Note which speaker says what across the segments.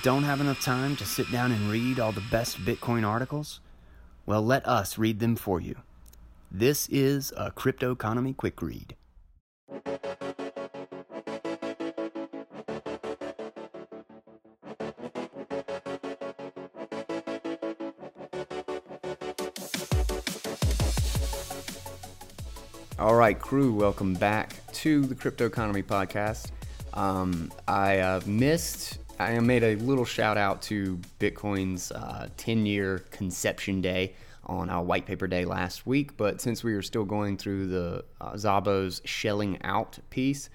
Speaker 1: don't have enough time to sit down and read all the best Bitcoin articles? Well, let us read them for you. This is a Crypto Economy Quick Read. All right, crew, welcome back to the Crypto Economy Podcast. I made a little shout out to Bitcoin's 10-year conception day on our white paper day last week, but since we were still going through the Szabo's shelling out piece,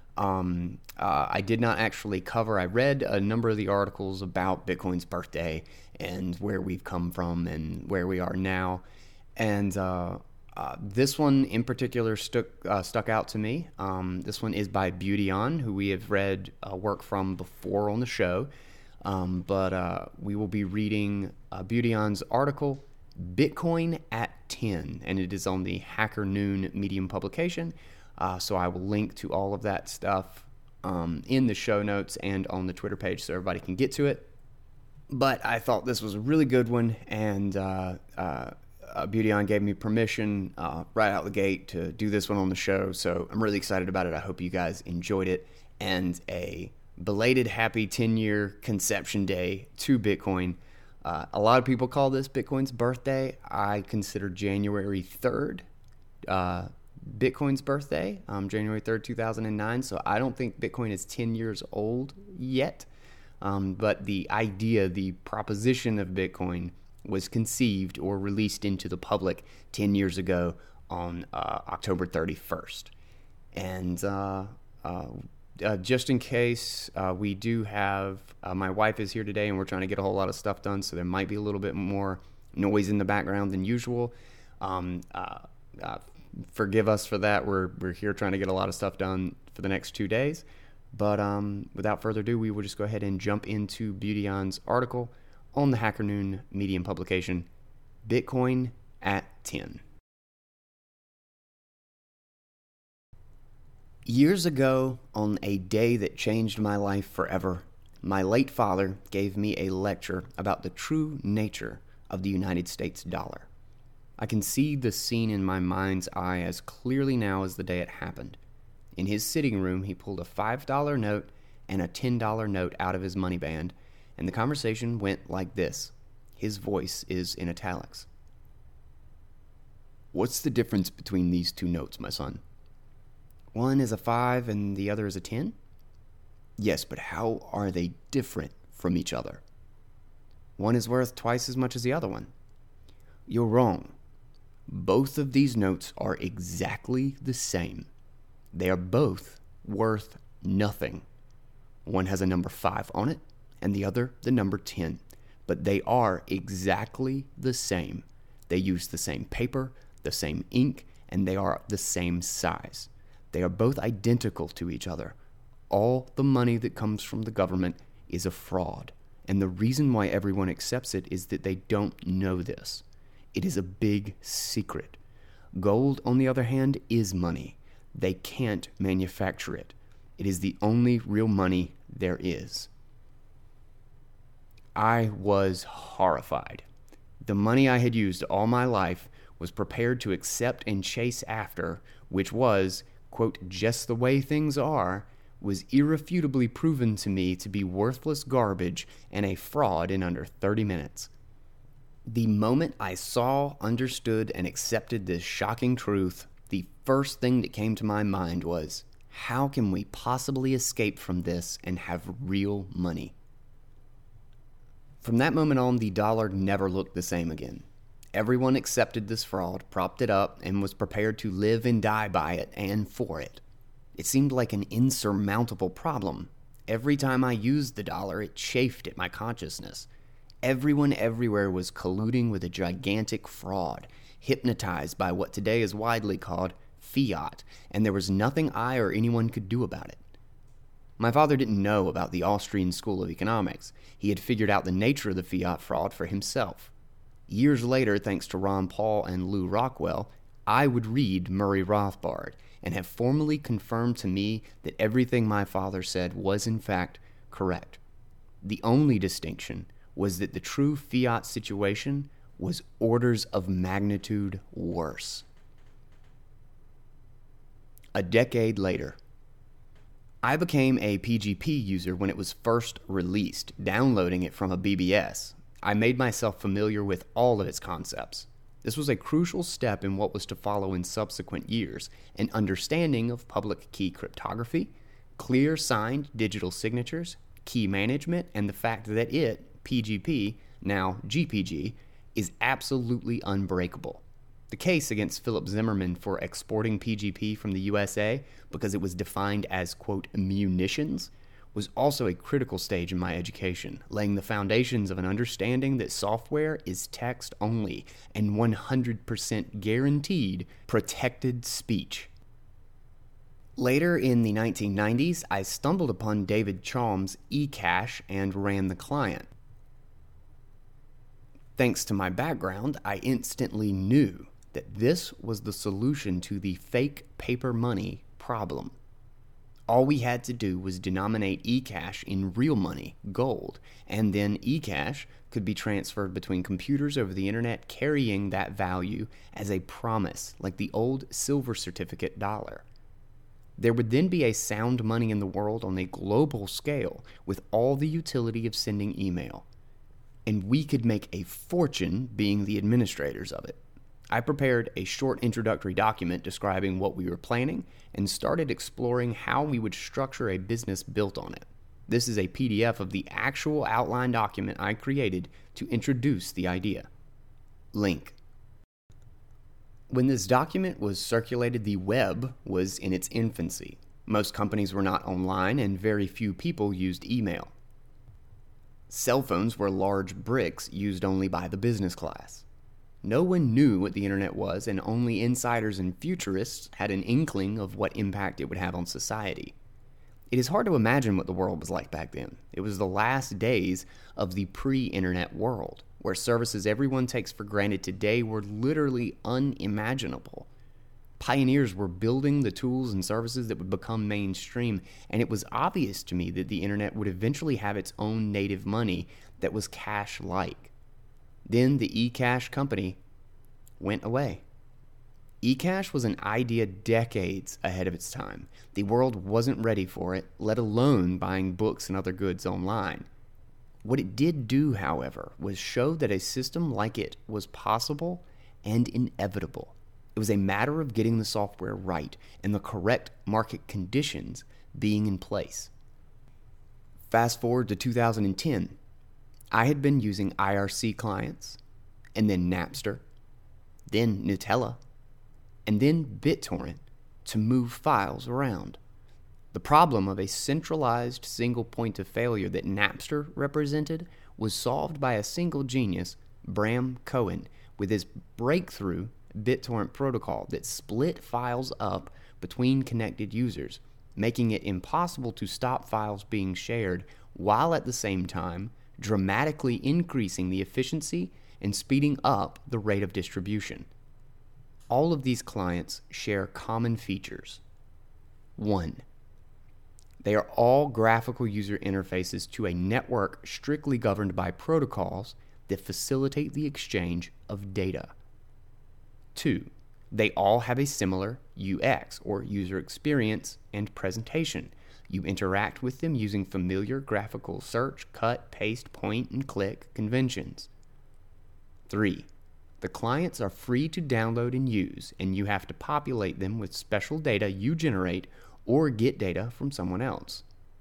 Speaker 1: I did not actually cover. I read a number of the articles about Bitcoin's birthday and where we've come from and where we are now, and this one in particular stuck out to me. This one is by Beautyon, who we have read work from before on the show. But we will be reading Beautyon's article, Bitcoin at 10, and it is on the Hacker Noon Medium publication. So I will link to all of that stuff in the show notes and on the Twitter page so everybody can get to it. But I thought this was a really good one, and Beautyon gave me permission right out the gate to do this one on the show, so I'm really excited about it. I hope you guys enjoyed it, and a belated happy 10-year conception day to Bitcoin. A lot of people call this Bitcoin's birthday. I consider January 3rd Bitcoin's birthday, January 3rd, 2009, so I don't think Bitcoin is 10 years old yet, but the idea, the proposition of Bitcoin was conceived or released into the public 10 years ago on October 31st. And just in case, we do have, my wife is here today and we're trying to get a whole lot of stuff done, so there might be a little bit more noise in the background than usual. Forgive us for that. We're here trying to get a lot of stuff done for the next 2 days. But without further ado, we will just go ahead and jump into Beautyon's article on the Hacker Noon Medium publication, Bitcoin at 10. Years ago, on a day that changed my life forever, my late father gave me a lecture about the true nature of the United States dollar. I can see the scene in my mind's eye as clearly now as the day it happened. In his sitting room, he pulled a $5 note and a $10 note out of his money band, and the conversation went like this. His voice is in italics. "What's the difference between these two notes, my son?" "One is a 5 and the other is a 10? "Yes, but how are they different from each other?" "One is worth twice as much as the other one." "You're wrong. Both of these notes are exactly the same. They are both worth nothing. One has a number 5 on it, and the other the number 10. But they are exactly the same. They use the same paper, the same ink, and they are the same size. They are both identical to each other. All the money that comes from the government is a fraud, and the reason why everyone accepts it is that they don't know this. It is a big secret. Gold, on the other hand, is money. They can't manufacture it. It is the only real money there is." I was horrified. The money I had used all my life was prepared to accept and chase after, which was, quote, "just the way things are," was irrefutably proven to me to be worthless garbage and a fraud in under 30 minutes. The moment I saw, understood, and accepted this shocking truth, the first thing that came to my mind was, how can we possibly escape from this and have real money? From that moment on, the dollar never looked the same again. Everyone accepted this fraud, propped it up, and was prepared to live and die by it and for it. It seemed like an insurmountable problem. Every time I used the dollar, it chafed at my consciousness. Everyone everywhere was colluding with a gigantic fraud, hypnotized by what today is widely called fiat, and there was nothing I or anyone could do about it. My father didn't know about the Austrian School of Economics. He had figured out the nature of the fiat fraud for himself. Years later, thanks to Ron Paul and Lew Rockwell, I would read Murray Rothbard and have formally confirmed to me that everything my father said was in fact correct. The only distinction was that the true fiat situation was orders of magnitude worse. A decade later, I became a PGP user when it was first released, downloading it from a BBS. I made myself familiar with all of its concepts. This was a crucial step in what was to follow in subsequent years, an understanding of public key cryptography, clear signed digital signatures, key management, and the fact that it, PGP, now GPG, is absolutely unbreakable. The case against Philip Zimmermann for exporting PGP from the USA because it was defined as, quote, munitions, was also a critical stage in my education, laying the foundations of an understanding that software is text only and 100% guaranteed protected speech. Later in the 1990s, I stumbled upon David Chaum's eCash and ran the client. Thanks to my background, I instantly knew that this was the solution to the fake paper money problem. All we had to do was denominate eCash in real money, gold, and then eCash could be transferred between computers over the internet carrying that value as a promise, like the old silver certificate dollar. There would then be a sound money in the world on a global scale with all the utility of sending email. And we could make a fortune being the administrators of it. I prepared a short introductory document describing what we were planning and started exploring how we would structure a business built on it. This is a PDF of the actual outline document I created to introduce the idea. Link. When this document was circulated, the web was in its infancy. Most companies were not online and very few people used email. Cell phones were large bricks used only by the business class. No one knew what the internet was, and only insiders and futurists had an inkling of what impact it would have on society. It is hard to imagine what the world was like back then. It was the last days of the pre-internet world, where services everyone takes for granted today were literally unimaginable. Pioneers were building the tools and services that would become mainstream, and it was obvious to me that the internet would eventually have its own native money that was cash-like. Then the eCash company went away. eCash was an idea decades ahead of its time. The world wasn't ready for it, let alone buying books and other goods online. What it did do, however, was show that a system like it was possible and inevitable. It was a matter of getting the software right and the correct market conditions being in place. Fast forward to 2010. I had been using IRC clients, and then Napster, then Gnutella, and then BitTorrent to move files around. The problem of a centralized single point of failure that Napster represented was solved by a single genius, Bram Cohen, with his breakthrough BitTorrent protocol that split files up between connected users, making it impossible to stop files being shared while at the same time dramatically increasing the efficiency and speeding up the rate of distribution. All of these clients share common features. 1. They are all graphical user interfaces to a network strictly governed by protocols that facilitate the exchange of data. 2. They all have a similar UX, or user experience, and presentation. You interact with them using familiar graphical search, cut, paste, point, and click conventions. 3. The clients are free to download and use, and you have to populate them with special data you generate or get data from someone else.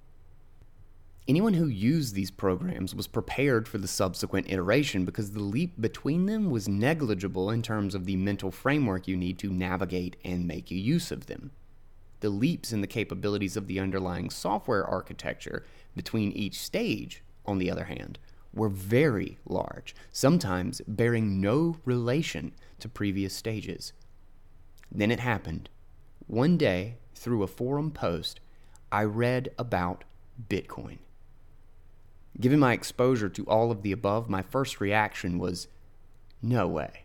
Speaker 1: Anyone who used these programs was prepared for the subsequent iteration because the leap between them was negligible in terms of the mental framework you need to navigate and make use of them. The leaps in the capabilities of the underlying software architecture between each stage, on the other hand, were very large, sometimes bearing no relation to previous stages. Then it happened. One day, through a forum post, I read about Bitcoin. Given my exposure to all of the above, my first reaction was, no way.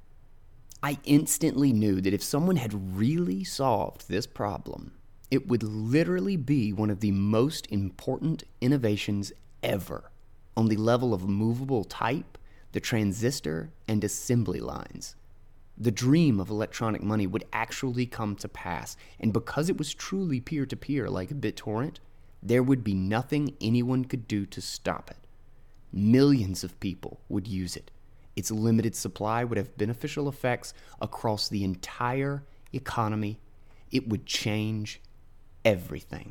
Speaker 1: I instantly knew that if someone had really solved this problem, it would literally be one of the most important innovations ever on the level of movable type, the transistor, and assembly lines. The dream of electronic money would actually come to pass, and because it was truly peer-to-peer like BitTorrent, there would be nothing anyone could do to stop it. Millions of people would use it. Its limited supply would have beneficial effects across the entire economy. It would change everything.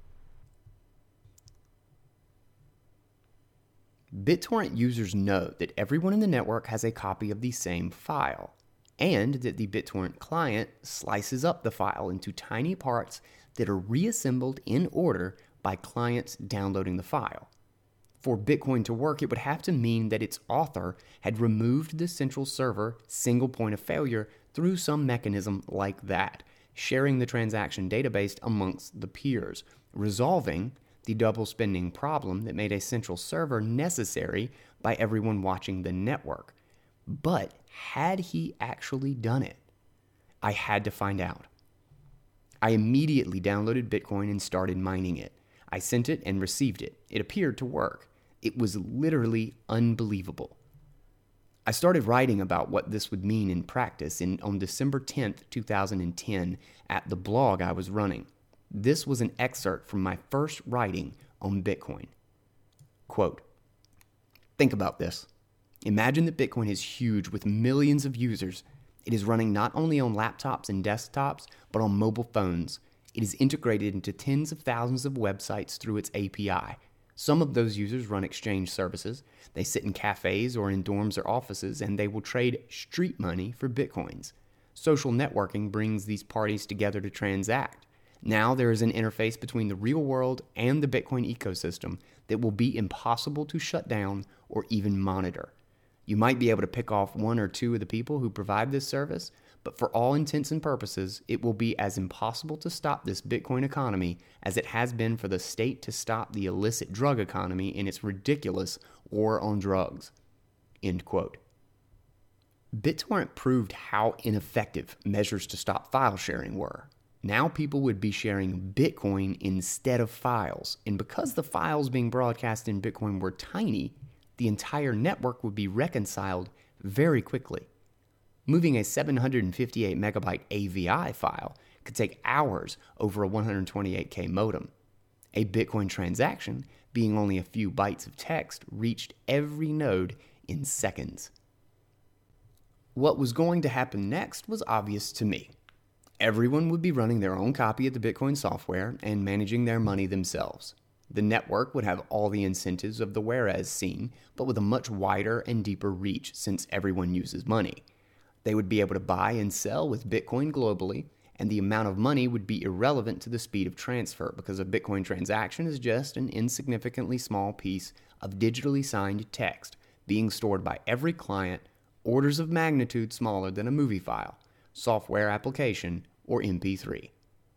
Speaker 1: BitTorrent users know that everyone in the network has a copy of the same file, and that the BitTorrent client slices up the file into tiny parts that are reassembled in order by clients downloading the file. For Bitcoin to work, it would have to mean that its author had removed the central server single point of failure through some mechanism like that, sharing the transaction database amongst the peers, resolving the double spending problem that made a central server necessary by everyone watching the network. But had he actually done it? I had to find out. I immediately downloaded Bitcoin and started mining it. I sent it and received it. It appeared to work. It was literally unbelievable. I started writing about what this would mean in practice on December 10th, 2010, at the blog I was running. This was an excerpt from my first writing on Bitcoin. Quote, "Think about this. Imagine that Bitcoin is huge with millions of users. It is running not only on laptops and desktops, but on mobile phones. It is integrated into tens of thousands of websites through its API. Some of those users run exchange services. They sit in cafes or in dorms or offices, and they will trade street money for Bitcoins. Social networking brings these parties together to transact. Now there is an interface between the real world and the Bitcoin ecosystem that will be impossible to shut down or even monitor. You might be able to pick off one or two of the people who provide this service, but for all intents and purposes, it will be as impossible to stop this Bitcoin economy as it has been for the state to stop the illicit drug economy in its ridiculous war on drugs." End quote. BitTorrent proved how ineffective measures to stop file sharing were. Now people would be sharing Bitcoin instead of files, and because the files being broadcast in Bitcoin were tiny, the entire network would be reconciled very quickly. Moving a 758 megabyte AVI file could take hours over a 128K modem. A Bitcoin transaction, being only a few bytes of text, reached every node in seconds. What was going to happen next was obvious to me. Everyone would be running their own copy of the Bitcoin software and managing their money themselves. The network would have all the incentives of the whereas scene, but with a much wider and deeper reach since everyone uses money. They would be able to buy and sell with Bitcoin globally, and the amount of money would be irrelevant to the speed of transfer because a Bitcoin transaction is just an insignificantly small piece of digitally signed text being stored by every client, orders of magnitude smaller than a movie file, software application, or MP3.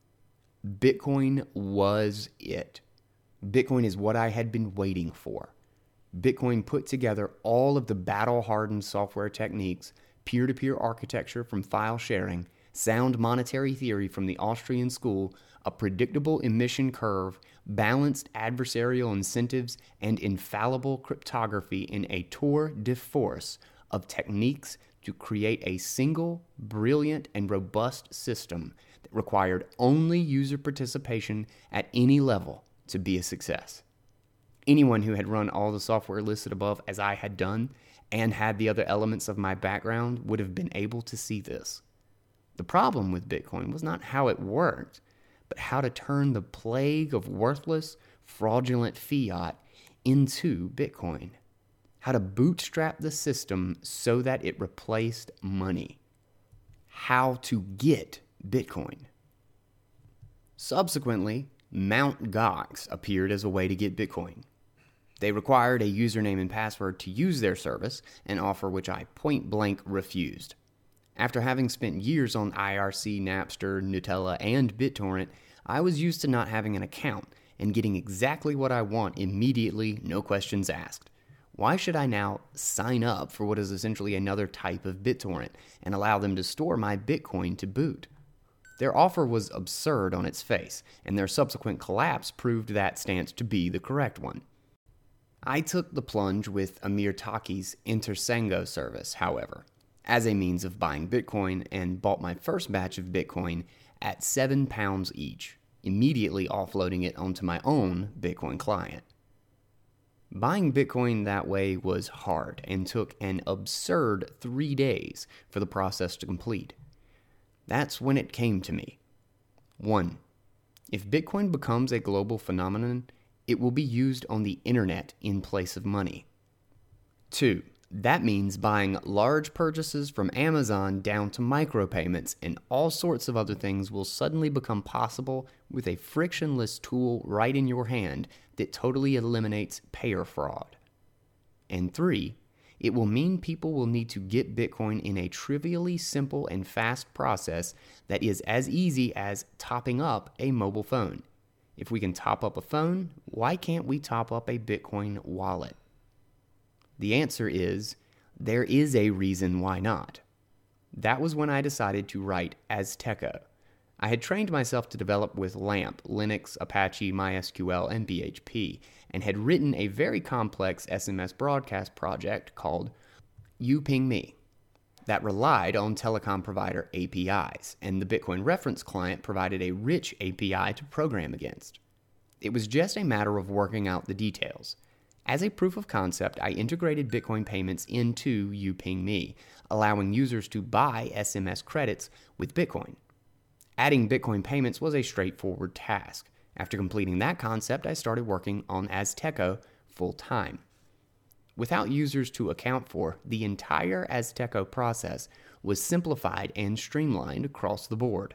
Speaker 1: Bitcoin was it. Bitcoin is what I had been waiting for. Bitcoin put together all of the battle-hardened software techniques, peer-to-peer architecture from file sharing, sound monetary theory from the Austrian school, a predictable emission curve, balanced adversarial incentives, and infallible cryptography in a tour de force of techniques to create a single, brilliant, and robust system that required only user participation at any level to be a success. Anyone who had run all the software listed above as I had done and had the other elements of my background would have been able to see this. The problem with Bitcoin was not how it worked, but how to turn the plague of worthless, fraudulent fiat into Bitcoin. How to bootstrap the system so that it replaced money. How to get Bitcoin. Subsequently, Mt. Gox appeared as a way to get Bitcoin. They required a username and password to use their service, an offer which I point blank refused. After having spent years on IRC, Napster, Gnutella, and BitTorrent, I was used to not having an account and getting exactly what I want immediately, no questions asked. Why should I now sign up for what is essentially another type of BitTorrent and allow them to store my Bitcoin to boot? Their offer was absurd on its face, and their subsequent collapse proved that stance to be the correct one. I took the plunge with Amir Taki's Intersango service, however, as a means of buying Bitcoin, and bought my first batch of Bitcoin at £7 each, immediately offloading it onto my own Bitcoin client. Buying Bitcoin that way was hard and took an absurd 3 days for the process to complete. That's when it came to me. 1. If Bitcoin becomes a global phenomenon, it will be used on the internet in place of money. 2. That means buying large purchases from Amazon down to micropayments and all sorts of other things will suddenly become possible with a frictionless tool right in your hand that totally eliminates payer fraud. And 3. It will mean people will need to get Bitcoin in a trivially simple and fast process that is as easy as topping up a mobile phone. If we can top up a phone, why can't we top up a Bitcoin wallet? The answer is, there is a reason why not. That was when I decided to write Azteco. I had trained myself to develop with LAMP, Linux, Apache, MySQL, and PHP, and had written a very complex SMS broadcast project called UPingMe that relied on telecom provider APIs, and the Bitcoin reference client provided a rich API to program against. It was just a matter of working out the details. As a proof of concept, I integrated Bitcoin payments into UPingMe, allowing users to buy SMS credits with Bitcoin. Adding Bitcoin payments was a straightforward task. After completing that concept, I started working on Azteco full-time. Without users to account for, the entire Azteco process was simplified and streamlined across the board.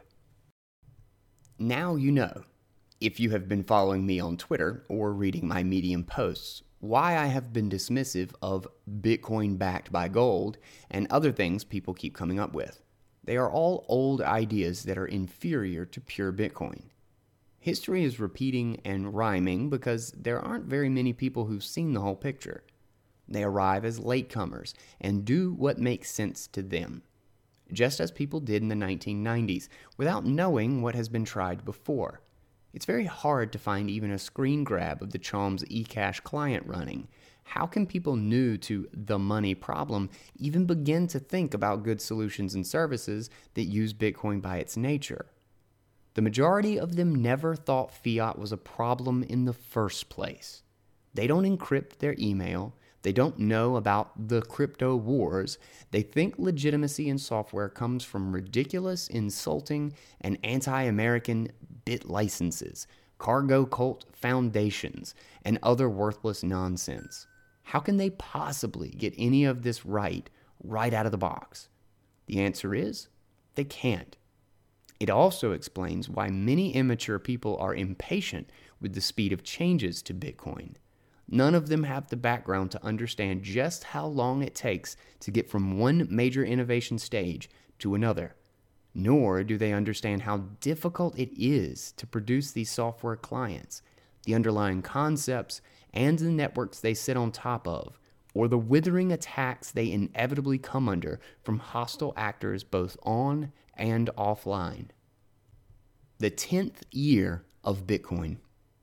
Speaker 1: Now you know, if you have been following me on Twitter or reading my Medium posts, why I have been dismissive of Bitcoin backed by gold and other things people keep coming up with. They are all old ideas that are inferior to pure Bitcoin. History is repeating and rhyming because there aren't very many people who've seen the whole picture. They arrive as latecomers and do what makes sense to them, just as people did in the 1990s, without knowing what has been tried before. It's very hard to find even a screen grab of the Chalmers eCash client running. How can people new to the money problem even begin to think about good solutions and services that use Bitcoin by its nature? The majority of them never thought fiat was a problem in the first place. They don't encrypt their email. They don't know about the crypto wars. They think legitimacy in software comes from ridiculous, insulting, and anti-American bit licenses, cargo cult foundations, and other worthless nonsense. How can they possibly get any of this right out of the box? The answer is, they can't. It also explains why many immature people are impatient with the speed of changes to Bitcoin. None of them have the background to understand just how long it takes to get from one major innovation stage to another. Nor do they understand how difficult it is to produce these software clients, the underlying concepts, and the networks they sit on top of, or the withering attacks they inevitably come under from hostile actors both on and offline. The 10th year of Bitcoin.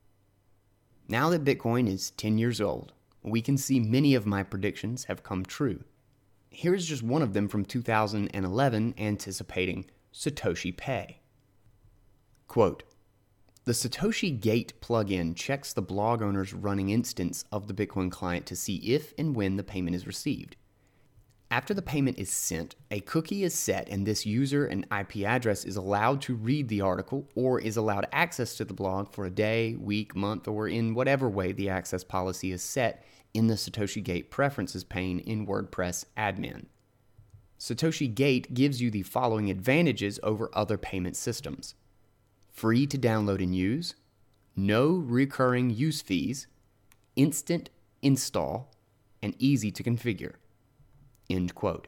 Speaker 1: Now that Bitcoin is 10 years old, we can see many of my predictions have come true. Here's just one of them from 2011 anticipating Satoshi Pay. Quote, the Satoshi Gate plugin checks the blog owner's running instance of the Bitcoin client to see if and when the payment is received. After the payment is sent, a cookie is set and this user and IP address is allowed to read the article or is allowed access to the blog for a day, week, month, or in whatever way the access policy is set in the Satoshi Gate preferences pane in WordPress admin. Satoshi Gate gives you the following advantages over other payment systems. Free to download and use, no recurring use fees, instant install, and easy to configure. End quote.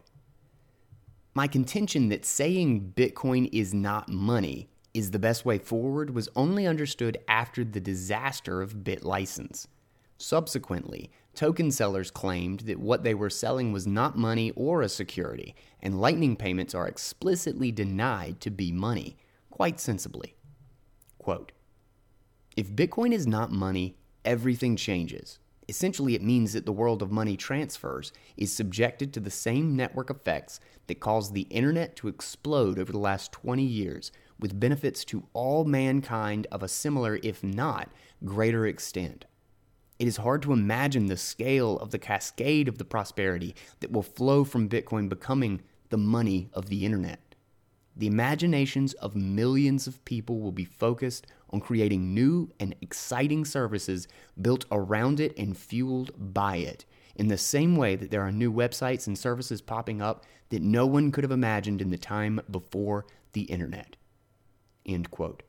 Speaker 1: My contention that saying Bitcoin is not money is the best way forward was only understood after the disaster of BitLicense. Subsequently, token sellers claimed that what they were selling was not money or a security, and Lightning payments are explicitly denied to be money, quite sensibly. Quote, if Bitcoin is not money, everything changes, Essentially, it means that the world of money transfers is subjected to the same network effects that caused the internet to explode over the last 20 years, with benefits to all mankind of a similar, if not greater extent. It is hard to imagine the scale of the cascade of the prosperity that will flow from Bitcoin becoming the money of the internet. The imaginations of millions of people will be focused on creating new and exciting services built around it and fueled by it, in the same way that there are new websites and services popping up that no one could have imagined in the time before the internet. End quote.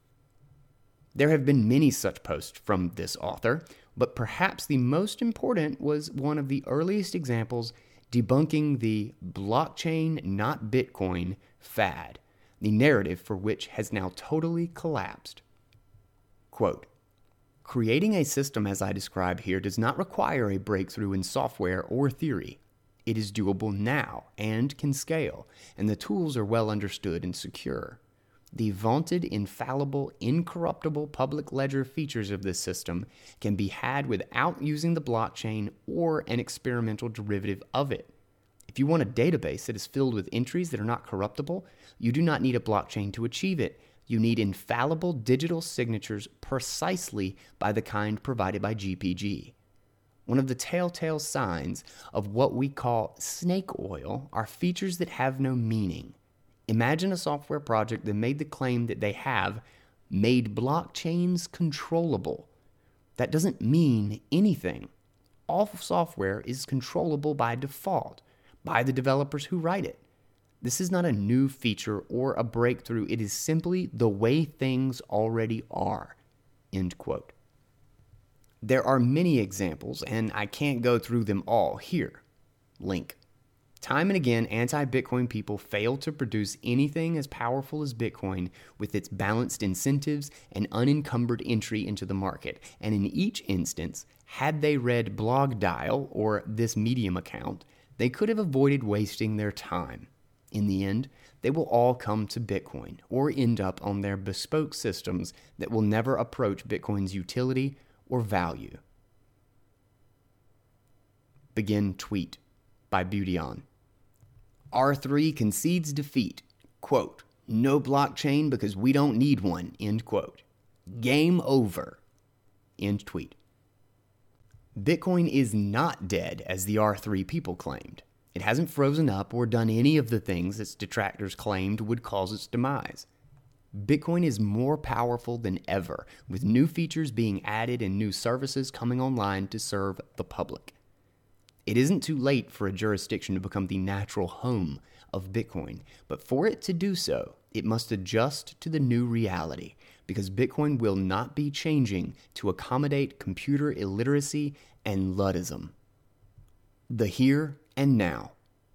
Speaker 1: There have been many such posts from this author, but perhaps the most important was one of the earliest examples debunking the blockchain, not Bitcoin fad, the narrative for which has now totally collapsed. Quote, creating a system as I describe here does not require a breakthrough in software or theory. It is doable now and can scale, and the tools are well understood and secure. The vaunted, infallible, incorruptible public ledger features of this system can be had without using the blockchain or an experimental derivative of it. If you want a database that is filled with entries that are not corruptible, you do not need a blockchain to achieve it. You need infallible digital signatures precisely by the kind provided by GPG. One of the telltale signs of what we call snake oil are features that have no meaning. Imagine a software project that made the claim that they have made blockchains controllable. That doesn't mean anything. All software is controllable by default, by the developers who write it. This is not a new feature or a breakthrough. It is simply the way things already are. End quote. There are many examples, and I can't go through them all here. Link. Time and again, anti-Bitcoin people fail to produce anything as powerful as Bitcoin with its balanced incentives and unencumbered entry into the market. And in each instance, had they read Blog Dial or this Medium account, they could have avoided wasting their time. In the end, they will all come to Bitcoin or end up on their bespoke systems that will never approach Bitcoin's utility or value. Begin tweet by Beautyon. R3 concedes defeat. Quote, no blockchain because we don't need one. End quote. Game over. End tweet. Bitcoin is not dead as the R3 people claimed. It hasn't frozen up or done any of the things its detractors claimed would cause its demise. Bitcoin is more powerful than ever, with new features being added and new services coming online to serve the public. It isn't too late for a jurisdiction to become the natural home of Bitcoin, but for it to do so, it must adjust to the new reality, because Bitcoin will not be changing to accommodate computer illiteracy and Luddism. The here and now.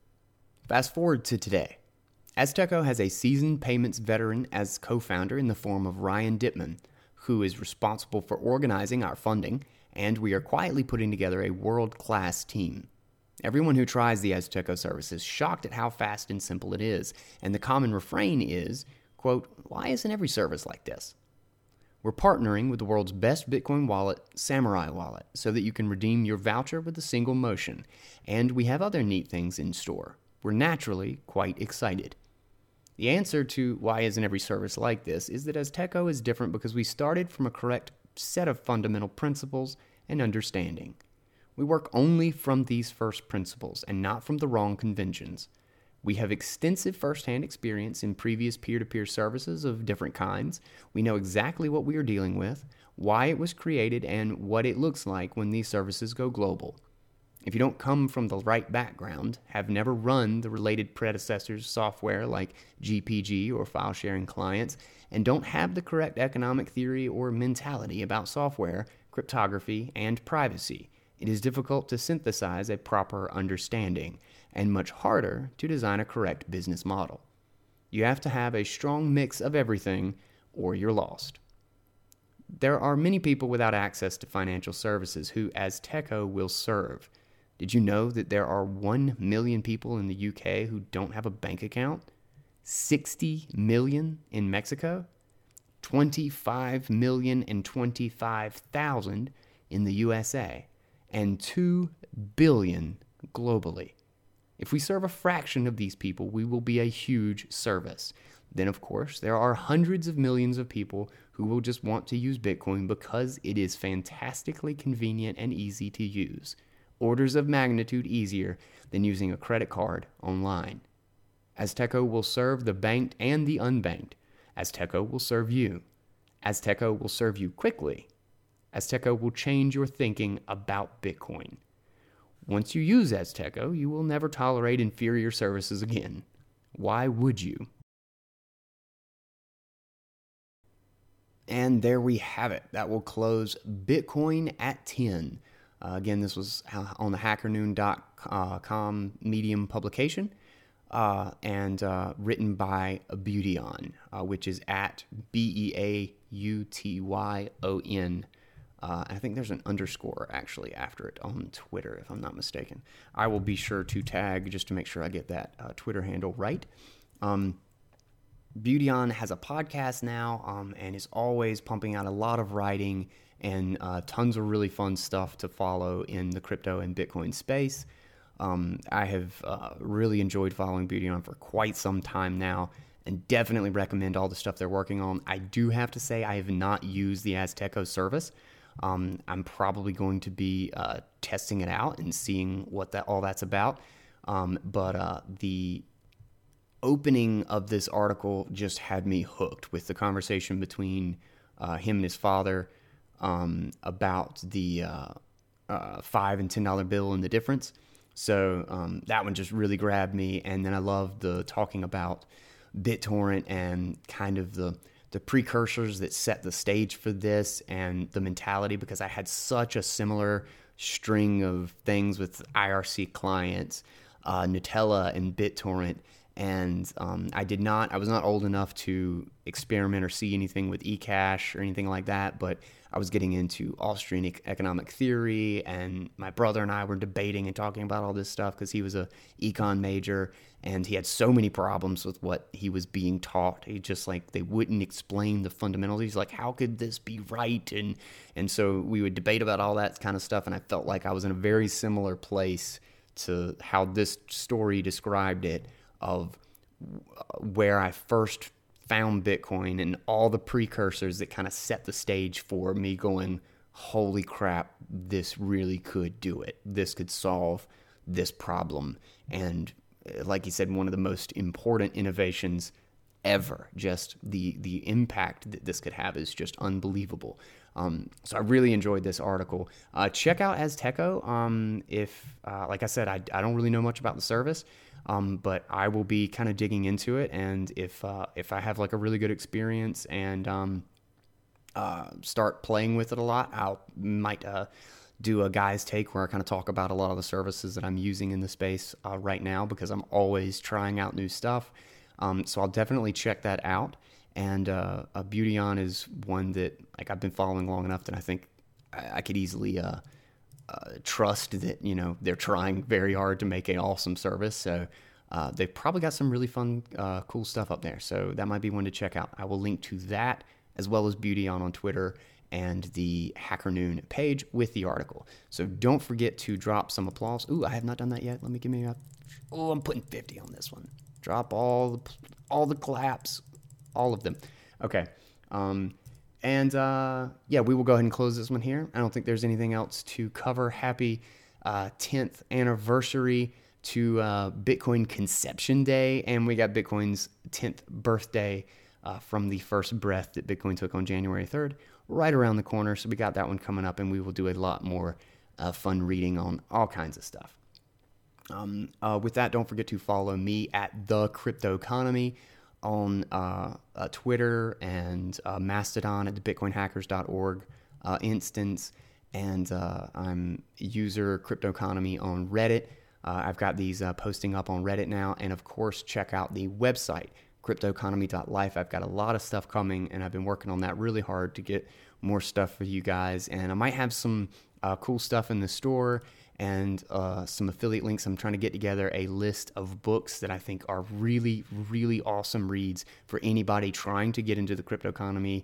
Speaker 1: Fast forward to today. Azteco has a seasoned payments veteran as co-founder in the form of Ryan Dittman, who is responsible for organizing our funding, and we are quietly putting together a world-class team. Everyone who tries the Azteco service is shocked at how fast and simple it is, and the common refrain is, quote, why isn't every service like this? We're partnering with the world's best Bitcoin wallet, Samurai Wallet, so that you can redeem your voucher with a single motion, and we have other neat things in store. We're naturally quite excited. The answer to why isn't every service like this is that Azteco is different because we started from a correct set of fundamental principles and understanding. We work only from these first principles and not from the wrong conventions. We have extensive first-hand experience in previous peer-to-peer services of different kinds. We know exactly what we are dealing with, why it was created, and what it looks like when these services go global. If you don't come from the right background, have never run the related predecessors' software like GPG or file-sharing clients, and don't have the correct economic theory or mentality about software, cryptography, and privacy, it is difficult to synthesize a proper understanding, and much harder to design a correct business model. You have to have a strong mix of everything, or you're lost. There are many people without access to financial services who Azteco will serve. Did you know that there are 1 million people in the UK who don't have a bank account? 60 million in Mexico? 25,025,000 in the USA? and 2 billion globally. If we serve a fraction of these people, we will be a huge service. Then, of course, there are hundreds of millions of people who will just want to use Bitcoin because it is fantastically convenient and easy to use. Orders of magnitude easier than using a credit card online. Azteco will serve the banked and the unbanked. Azteco will serve you. Azteco will serve you quickly. Azteco will change your thinking about Bitcoin. Once you use Azteco, you will never tolerate inferior services again. Why would you? And there we have it. That will close Bitcoin at 10. Again, this was on the hackernoon.com Medium publication and written by Beautyon, which is at BEAUTYON. I think there's an underscore actually after it on Twitter, if I'm not mistaken. I will be sure to tag just to make sure I get that Twitter handle right. Beautyon has a podcast now and is always pumping out a lot of writing and tons of really fun stuff to follow in the crypto and Bitcoin space. I have really enjoyed following Beautyon for quite some time now and definitely recommend all the stuff they're working on. I do have to say I have not used the Azteco service. I'm probably going to be testing it out and seeing what all that's about. But the opening of this article just had me hooked with the conversation between him and his father about the $5 and $10 bill and the difference. So that one just really grabbed me. And then I loved the talking about BitTorrent and kind of the precursors that set the stage for this and the mentality, because I had such a similar string of things with IRC clients, Nutella and BitTorrent. And I was not old enough to experiment or see anything with eCash or anything like that, but I was getting into Austrian economic theory, and my brother and I were debating and talking about all this stuff because he was a econ major, and he had so many problems with what he was being taught. He just they wouldn't explain the fundamentals. He's like, how could this be right? And so we would debate about all that kind of stuff, and I felt like I was in a very similar place to how this story described it, of where I first found Bitcoin and all the precursors that kind of set the stage for me going, holy crap, this really could do it. This could solve this problem. And like you said, one of the most important innovations ever. Just the impact that this could have is just unbelievable. So I really enjoyed this article. Check out Azteco. If like I said, I don't really know much about the service, but I will be kind of digging into it. And if I have a really good experience and start playing with it a lot, might do a guy's take where I kind of talk about a lot of the services that I'm using in the space right now, because I'm always trying out new stuff. So I'll definitely check that out. And Beautyon is one that I've been following long enough that I think I could easily trust that they're trying very hard to make an awesome service. So they've probably got some really fun, cool stuff up there. So that might be one to check out. I will link to that as well as Beautyon on Twitter and the Hacker Noon page with the article. So don't forget to drop some applause. Ooh, I have not done that yet. Let me give me a. Oh, I'm putting 50 on this one. Drop all the claps, all of them. Okay. Yeah, we will go ahead and close this one here. I don't think there's anything else to cover. Happy 10th anniversary to Bitcoin Conception Day, and we got Bitcoin's 10th birthday from the first breath that Bitcoin took on January 3rd, right around the corner. So we got that one coming up, and we will do a lot more fun reading on all kinds of stuff. With that, don't forget to follow me at The Crypto Economy on Twitter and Mastodon at the bitcoinhackers.org instance, and I'm user Crypto Economy on Reddit. I've got these posting up on Reddit now, and of course check out the website cryptoeconomy.life. I've got a lot of stuff coming, and I've been working on that really hard to get more stuff for you guys, and I might have some cool stuff in the store and some affiliate links. I'm trying to get together a list of books that I think are really, really awesome reads for anybody trying to get into the crypto economy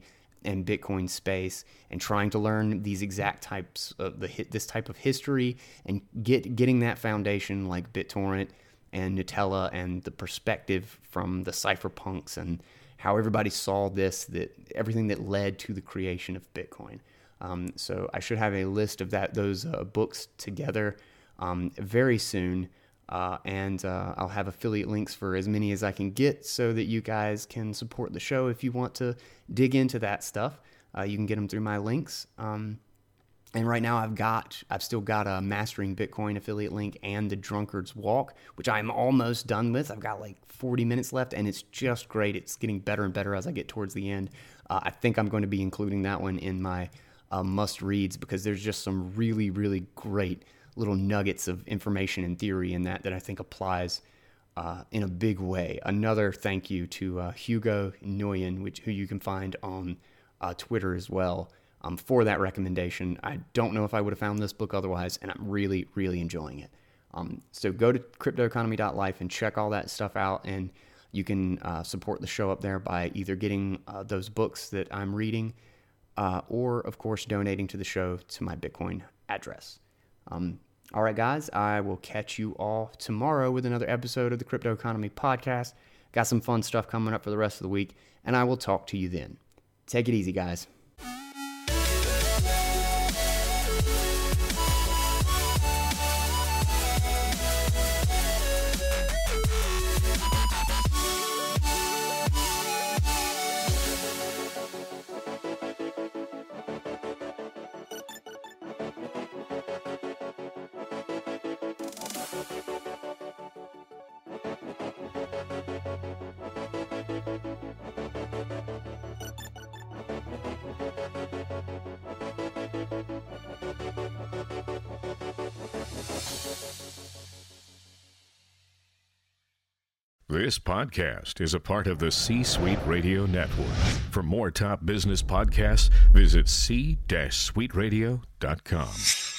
Speaker 1: and Bitcoin space, and trying to learn these exact types of this type of history and getting that foundation like BitTorrent and Gnutella and the perspective from the cypherpunks and how everybody saw everything that led to the creation of Bitcoin. So I should have a list of those books together very soon. And I'll have affiliate links for as many as I can get so that you guys can support the show if you want to dig into that stuff. You can get them through my links. And right now I've still got a Mastering Bitcoin affiliate link and the Drunkard's Walk, which I'm almost done with. I've got like 40 minutes left, and it's just great. It's getting better and better as I get towards the end. I think I'm going to be including that one in my must-reads because there's just some really, really great little nuggets of information and theory in that I think applies in a big way. Another thank you to Hugo Nguyen, who you can find on Twitter as well, for that recommendation. I don't know if I would have found this book otherwise, and I'm really, really enjoying it. So go to cryptoeconomy.life and check all that stuff out, and you can support the show up there by either getting those books that I'm reading or, of course, donating to the show to my Bitcoin address. All right, guys, I will catch you all tomorrow with another episode of the Crypto Economy Podcast. Got some fun stuff coming up for the rest of the week, and I will talk to you then. Take it easy, guys.
Speaker 2: This podcast is a part of the C-Suite Radio Network. For more top business podcasts, visit c-suiteradio.com.